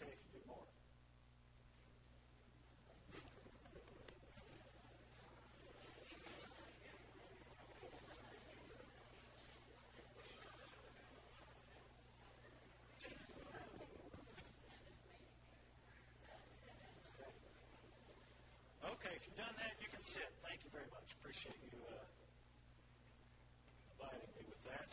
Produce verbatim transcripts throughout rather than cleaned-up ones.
okay if you do more? Okay, if you've done that, you can sit. Thank you very much. Appreciate you uh, inviting me with that.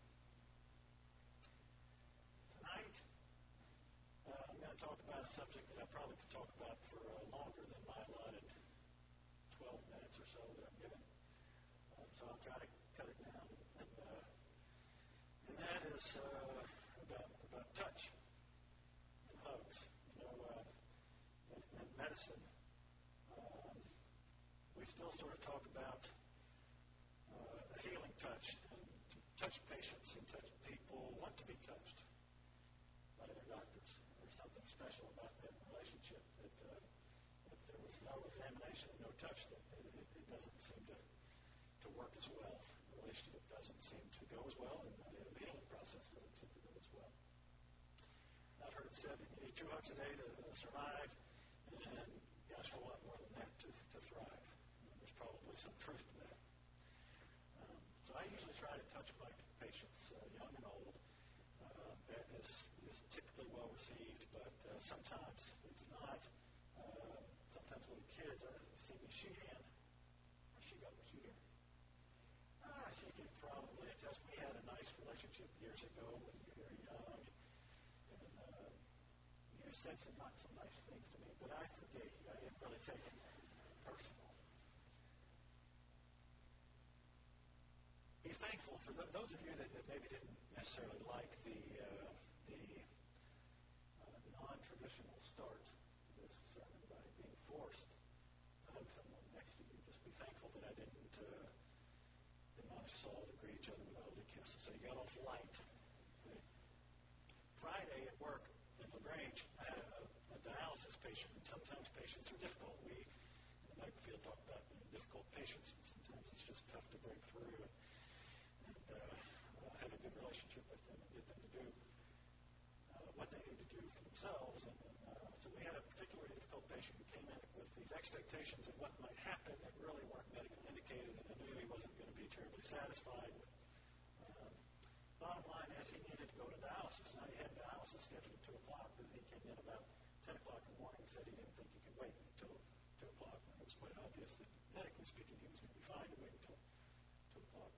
Tonight, uh, I'm going to talk about a subject that I probably could talk about for uh, longer than my allotted twelve minutes or so that I'm given. Uh, so I'll try to cut it down. And, uh, and that is uh, about, about touch and hugs. You know, uh, in, in medicine, um, we still sort of talk about uh, a healing touch, and to touch patients and touch people want to be touched by their doctors. There's something special about that relationship that uh, if there was no examination and no touch, that it, it, it doesn't seem to, to work as well. The relationship doesn't seem to go as well, and the healing process doesn't seem to go as well. I've heard it said that you need two hugs a day to uh, survive, and gosh, a lot more than that to, to thrive. And there's probably some truth to that. Um, so I usually try to touch my patients, uh, young and old. Uh, that is, is typically well received, but uh, sometimes it's not. Uh, sometimes little kids are see me Sheehan. Where'd she go? Was she here? Ah, she could probably attest. We had a nice relationship years ago when you were very young. And uh, you said some not so nice things to me, but I forgave you. I didn't really take it personal. Be thankful for th- those of you that, that maybe didn't necessarily like the uh, the uh, non-traditional start to this sermon by being forced to hug someone next to you. Just be thankful that I didn't uh, admonish us all to greet each other with a holy kiss. So you got off light. Okay. Friday at work in LaGrange, I had a, a dialysis patient, and sometimes patients are difficult. We in the medical field talk about you know, difficult patients, and sometimes it's just tough to break through. And, and uh, have a good relationship with them and get them to do uh, what they need to do for themselves. And uh, so we had a particularly difficult patient who came in with these expectations of what might happen that really weren't medically indicated, and I knew he wasn't going to be terribly satisfied. Um, bottom line is he needed to go to dialysis. Now he had dialysis scheduled at two o'clock, but he came in about ten o'clock in the morning and said he didn't think he could wait until two o'clock. And it was quite obvious that medically speaking he was going to be fine to wait until two o'clock.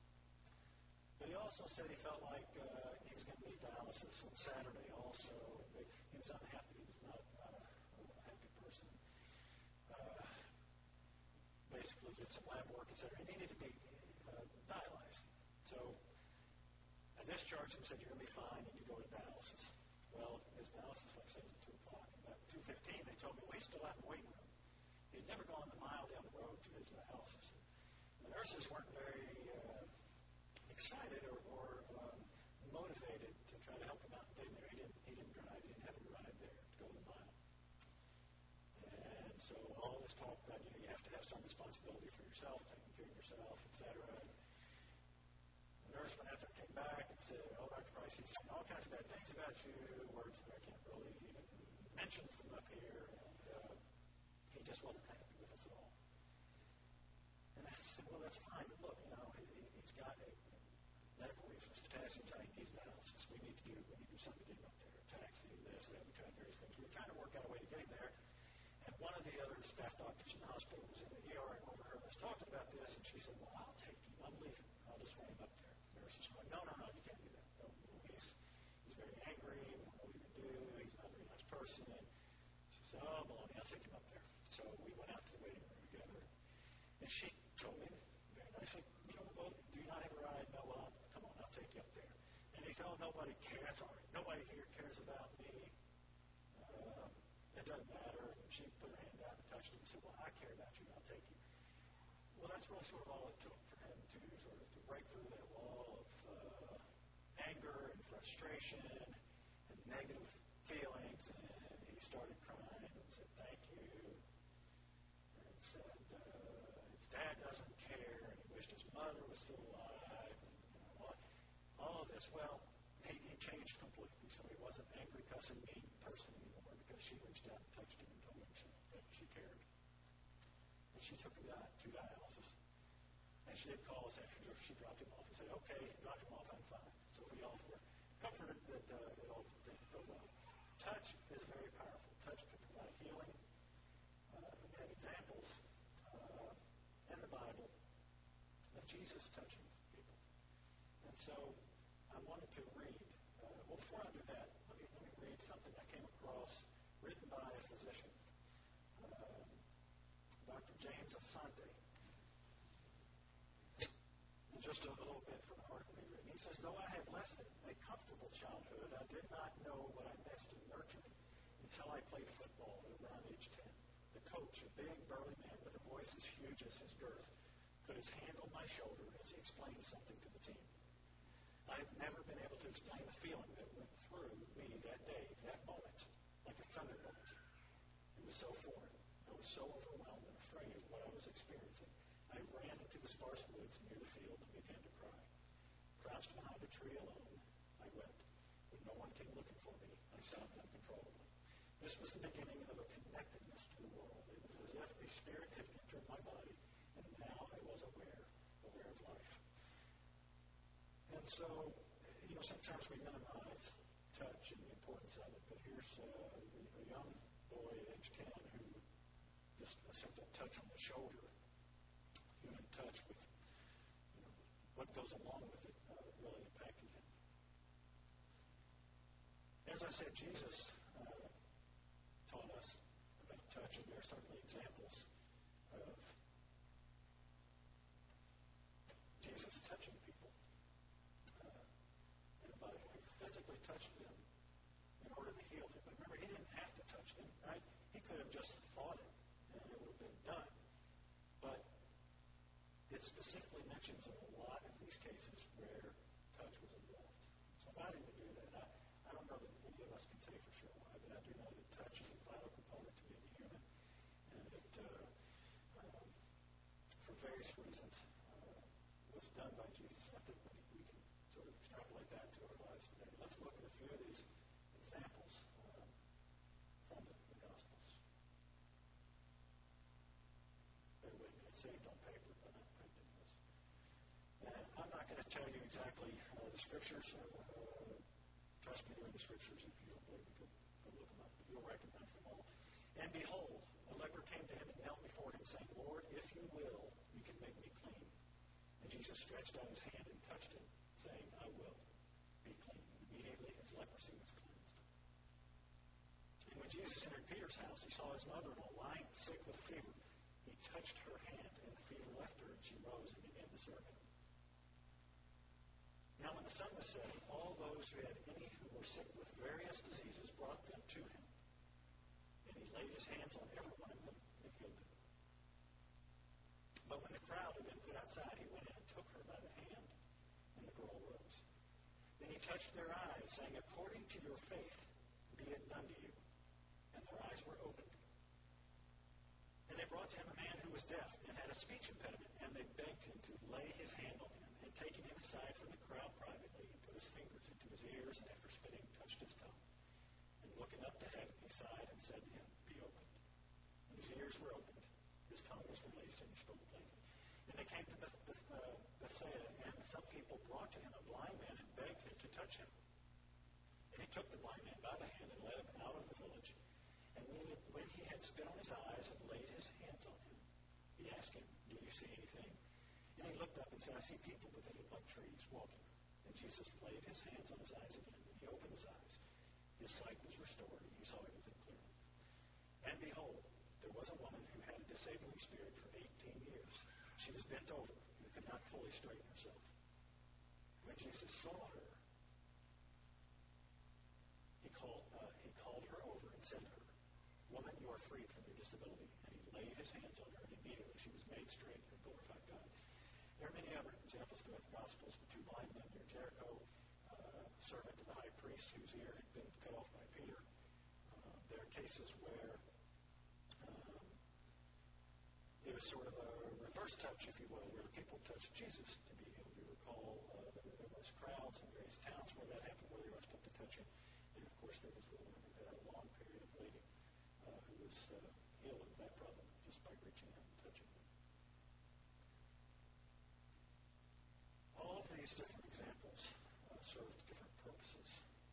But he also said he felt like uh, he was going to need dialysis on Saturday also. He was unhappy. He was not, not a, a happy person. Uh, basically did some lab work, et cetera. He needed to be uh, dialyzed. So I discharged him and said, you're going to be fine, and you go to dialysis. Well, his dialysis, like I said, was at two o'clock. About two fifteen, they told me, well, he's still out in the waiting room. He had never gone a mile down the road to his dialysis. The nurses weren't very uh, excited or, or um, motivated to try to help him out and get him there. He didn't, he didn't drive. He didn't have a ride there to go the mile. And so all this talk about, you know, you have to have some responsibility for yourself, taking care of yourself, et cetera. The nurse went after came back and said, oh, Doctor Price, he's saying all kinds of bad things about you, words that I can't really even mention from up here, and uh, he just wasn't happy with us at all. And I said, well, that's fine, but look, you know, he, he's got a medical reasons, potassium tank, needs dialysis. We need to do, we need to do something to get him up there, a taxi, this, that. We tried various things. We were trying to work out a way to get him there. And one of the other staff doctors in the hospital was in the E R and overheard us talking about this, and she said, well, I'll take him. I'm leaving. I'll just run him up there. The nurse was like, no, no, no, you can't do that. No, he's, he's very angry. We don't know what he can do. He's not a very nice person. And she said, oh, Maloney, I'll take him up there. So we went out to the waiting room together. And she told me very nicely, you know, well, do you not have a ride? No, well, come on, I'll take you up there. And he said, oh, nobody cares. Nobody here cares about me. Um, it doesn't matter. And she put her hand out and touched him and said, well, I care about you. I'll take you. Well, that's really sort of all it took for him to sort of to break through that wall of uh, anger and frustration and negative feelings. And he started crying and said, thank you. And said, uh, his dad doesn't care. And he wished his mother was still alive. And, you know, all, all of this, well, he, he changed completely. So he wasn't an angry, cussing, mean person anymore. she reached out and touched him and told him she, that she cared. And she took him to, to dialysis. And she did call us after she dropped him off and said, okay, drop him off, I'm fine. So we all were comforted that uh, it all didn't go well. Touch is very powerful. Touch can provide healing. Uh, we have examples uh, in the Bible of Jesus touching people. And so I wanted to read, uh, well, before I do that, let me, let me read something I came across written by a physician, uh, Doctor James Asante. And just a little bit from the article he written. He says, though I had less than a comfortable childhood, I did not know what I missed in nurturing until I played football at around age ten. The coach, a big, burly man with a voice as huge as his girth, put his hand on my shoulder as he explained something to the team. I have never been able to explain the feeling that went through me that day, that moment, like a thunderbolt. It was so foreign. I was so overwhelmed and afraid of what I was experiencing. I ran into the sparse woods near the field and began to cry. Crouched behind a tree alone, I wept. When no one came looking for me, I sobbed uncontrollably. This was the beginning of a connectedness to the world. It was as if a spirit had entered my body, and now I was aware, aware of life. And so, you know, sometimes we minimize touch and the importance of it, but here's uh, a young boy at age ten who just a simple touch on the shoulder, human touch with, you know, what goes along with it, uh, really impacted him. As I said, Jesus uh, taught us about touch, and there are certainly examples of Jesus touching people uh, in the Bible. He physically touched them in order to heal them. But remember, he didn't have to touch them, right? He could have just thought it, and it would have been done. But it specifically mentions in a lot of these cases where touch was involved. So why did he do that? I, I don't know that any of us can say for sure why, but I do know that touch is a vital component to being human, and it, uh, um, for various reasons, uh, was done by Jesus. I think we, we can sort of extrapolate that to our lives today. Let's look at a few of these examples um, from the, the Gospels. Bear with me. It's saved on paper, but not printed in this. And I'm not going to tell you exactly uh, the scriptures. Uh, trust me, they're in the scriptures. If you don't believe me, go, go look them up. You'll recognize them all. And behold, a leper came to him and knelt before him, saying, Lord, if you will, you can make me clean. And Jesus stretched out his hand and touched him, saying, I will be clean. Immediately his leprosy was cleansed. And when Jesus entered Peter's house, he saw his mother-in-law lying sick with a fever. He touched her hand, and the fever left her, and she rose and began to serve him. Now when the sun was setting, all those who had any who were sick with various diseases brought them to him. And he laid his hands on every one of them and healed them. But when the crowd had been put outside, he went in and took her by the hand, and the girl rose. Then he touched their eyes, saying, According to your faith, be it done to you. And their eyes were opened. And they brought to him a man who was deaf and had a speech impediment, and they begged him to lay his hand on him. And taking him aside from the crowd privately, he put his fingers into his ears, and after spitting, touched his tongue. And looking up to heaven, he sighed and said to him, Be opened. And his ears were opened, his tongue was released, and he spoke plainly. And they came to Beth, Beth, uh, Bethsaida, and some people brought to him a blind man and begged him to touch him. And he took the blind man by the hand and led him out of the village. And when, when he had spit on his eyes and laid his hands on him, he asked him, Do you see anything? And he looked up and said, I see people, but they look like trees walking. And Jesus laid his hands on his eyes again, and he opened his eyes. His sight was restored, and he saw everything clearly. And behold, there was a woman who had a disabling spirit for eighteen years. She was bent over and could not fully straighten herself. When Jesus saw her, he called, uh, he called her over and said to her, Woman, you are freed from your disability. And he laid his hands on her, and immediately she was made straight and glorified God. There are many other examples throughout the Gospels. The two blind men near Jericho, uh, servant to the high priest whose ear had been cut off by Peter. Uh, there are cases where um, there was sort of a reverse touch, if you will, where people touched Jesus to be healed. You recall uh, there, there was crowds in various towns where that happened, where they were supposed to touch him. And of course, there was the woman who had a long period of bleeding. was uh, healed of that problem just by reaching out and touching him. All of these different examples uh, serve different purposes.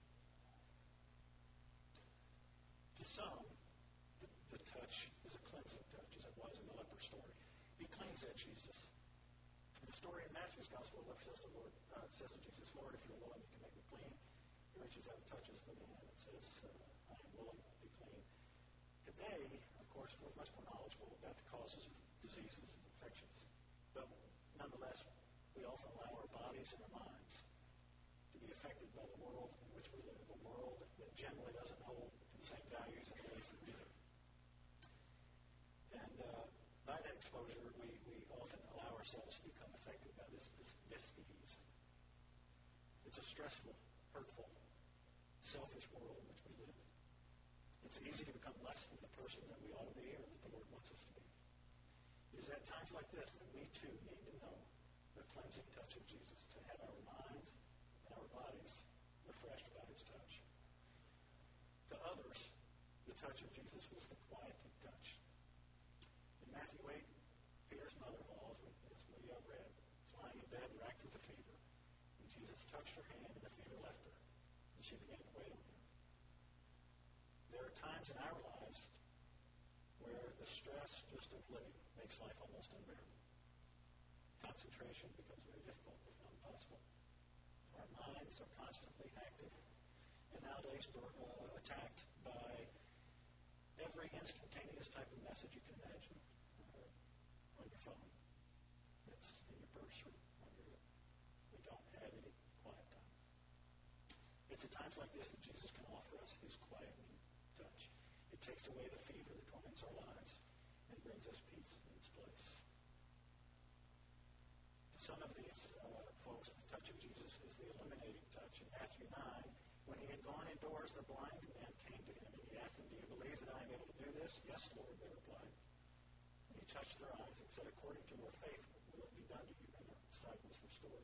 To some, the, the touch is a cleansing touch, as it was in the leper story. He claims that Jesus. In the story in Matthew's Gospel, the leper says to, Lord, uh, says to Jesus, Lord, if you're willing, you can make me clean. He reaches out and touches the man and says, uh, I am willing to be clean. Today, of course, we're much more knowledgeable about the causes of diseases and infections. But nonetheless, we often allow our bodies and our minds to be affected by the world in which we live, a world that generally doesn't hold the same values and ways that we do. And uh, by that exposure, we, we often allow ourselves to become affected by this, this dis-ease. It's a stressful, hurtful, selfish world in which we live. It's easy to become less than the person that we ought to be or that the Lord wants us to be. It is at times like this that we too need to know the cleansing touch of Jesus, to have our minds and our bodies refreshed by His touch. To others, the touch of Jesus was the quieting touch. In Matthew eight, Peter's mother-in-law, as we, as we uh, read, was lying in bed racked with a fever. And Jesus touched her hand, and the fever left her, and she began to wait on Him. There are times in our lives where the stress just of living makes life almost unbearable. Concentration becomes very difficult, if not impossible. Our minds are constantly active, and nowadays we're uh, attacked by every instantaneous type of message you can imagine uh, on your phone. It's in your purse or on your lip. We don't have any quiet time. It's at times like this that Jesus can offer us His quieting touch. It takes away the fever that torments our lives and brings us peace in its place. To some of these uh, folks, the touch of Jesus is the illuminating touch. In Matthew nine, when He had gone indoors, the blind man came to Him, and He asked them, do you believe that I am able to do this? Yes, Lord, they replied. And He touched their eyes and said, according to your faith will it be done to you. And their sight was restored.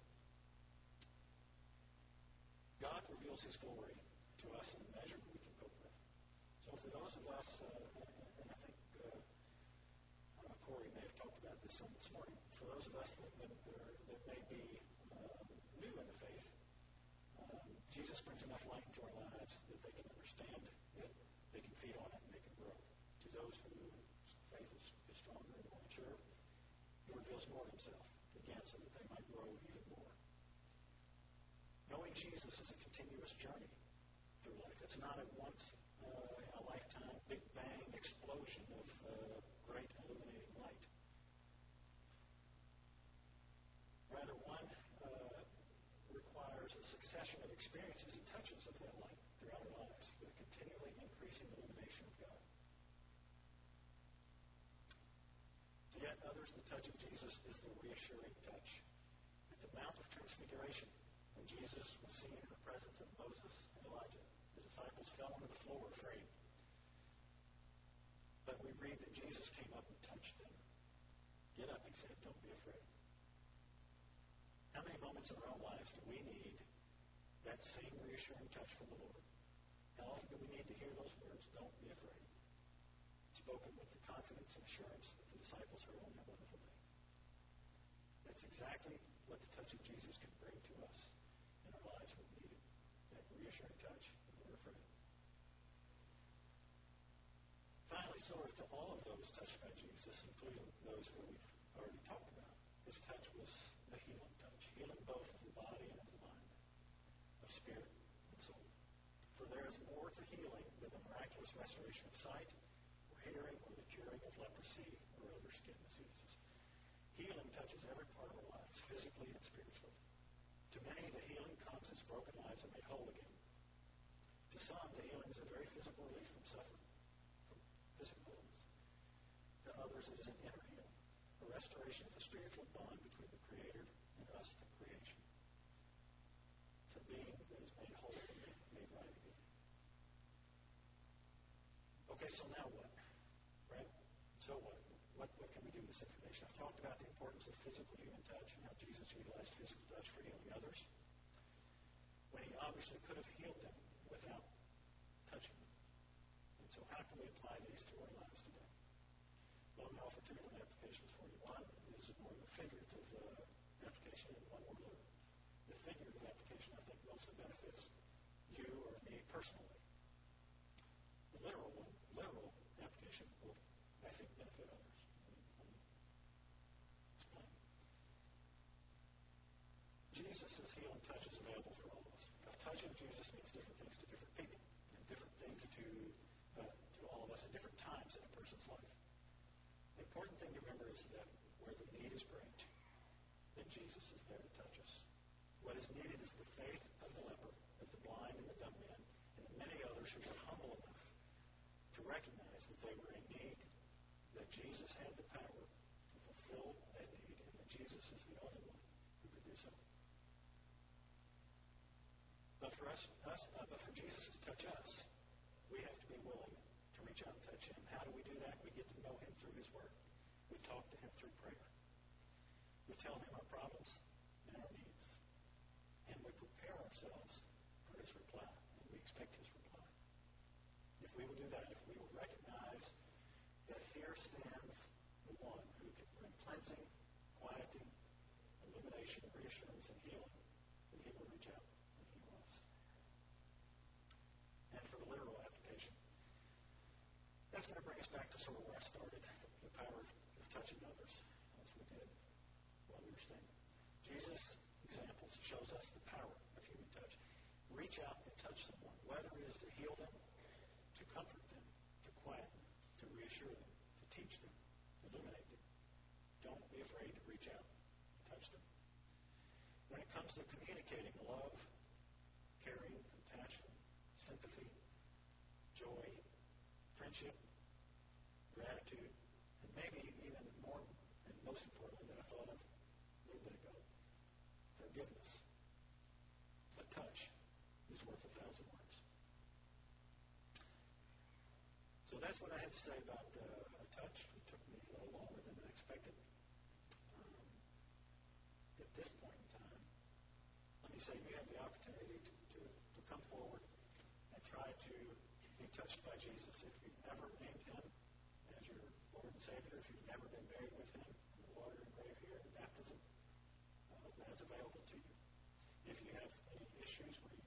God reveals His glory to us in a measure that we can cope with. So for those of us, uh, and I think uh, uh, Corey may have talked about this some this morning, for those of us that, that, that may be um, new in the faith, um, Jesus brings enough light into our lives that they can understand it, they can feed on it, and they can grow. To those whose faith is, is stronger and more mature, He reveals more of Himself, again, so that they might grow even more. Knowing Jesus is a continuous journey through life. It's not at once uh, in a lifetime big bang explosion of uh, great illuminating light. Rather, one uh, requires a succession of experiences and touches of that light throughout our lives with a continually increasing illumination of God. To yet others, the touch of Jesus is the reassuring touch. At the Mount of Transfiguration, when Jesus was seen in the presence of Moses and Elijah, the disciples fell onto the floor afraid. But we read that Jesus came up and touched them. Get up, He said, don't be afraid. How many moments in our own lives do we need that same reassuring touch from the Lord? How often do we need to hear those words, don't be afraid, spoken with the confidence and assurance that the disciples heard on that wonderful day? That's exactly what the touch of Jesus can bring to us in our lives when we need it. That reassuring touch when we're afraid. Finally, sort of to all of those touched by Jesus, including those that we've already talked about, His touch was the healing touch, healing both of the body and of the mind, of spirit and soul. For there is more to healing than the miraculous restoration of sight, or hearing, or the curing of leprosy, or other skin diseases. Healing touches every part of our lives, physically and spiritually. To many, the healing comes as broken lives are made whole again. To some, the healing is a very physical release from suffering, from physical illness. To others, it is an inner healing, a restoration of the spiritual bond between the Creator and us, the creation. It's a being that is made whole and made, made right again. Okay, so now what? Right? So what? What, what can we do with this information? I've talked about the importance of physical human touch and how Jesus utilized physical touch for healing others, when He obviously could have healed them without touching them. And so how can we apply these to our lives today? Well, we offer two different applications for you. One is more of a figurative uh, application, and one more literal. The figurative application, I think, mostly benefits you or me personally. The literal one, literal application will, I think, benefit others. Let me explain. Jesus' healing touch is available for all of us. The touch of Jesus means different things to different people, and different things to uh, to all of us at different times in a person's life. The important thing to remember is that where the need is great, then Jesus is there to touch us. What is needed is the faith of the leper, of the blind and the dumb man, and many others who were humble enough to recognize that they were in need, that Jesus had the power to fulfill that need, and that Jesus is the only one who could do so. But for us, us uh, but for Jesus to touch us, we have to be willing to reach out and touch Him. How do we do that? We get to know Him through His Word. We talk to Him through prayer. We tell Him our problems and our needs. And we prepare ourselves for His reply. And we expect His reply. If we will do that, if we will recognize that here stands the one who can bring cleansing, quieting, illumination, reassurance, and healing, then He will reach out and heal us. And for the literal application, that's going to bring us back to sort of where I started, the power of, of touching others, as we did while we were standing. Jesus' examples shows us the power of human touch. Reach out and touch someone, whether it is to heal them, to comfort them, to quiet them, to reassure them, to teach them, illuminate them. Don't be afraid to reach out and touch them. When it comes to communicating love, caring, compassion, sympathy, joy, friendship, gratitude, and maybe even more, and most importantly, that I thought of a little bit ago, forgiveness. A touch is worth a thousand words. So that's what I had to say about uh, a touch. It took me a little longer than I expected. Um, at this point in time, let me say you have the opportunity to, to, to come forward and try to be touched by Jesus. If you've never named Him as your Lord and Savior, if you've never been buried with Him in the water and grave here in baptism, uh, that is available to you. If you have any issues where you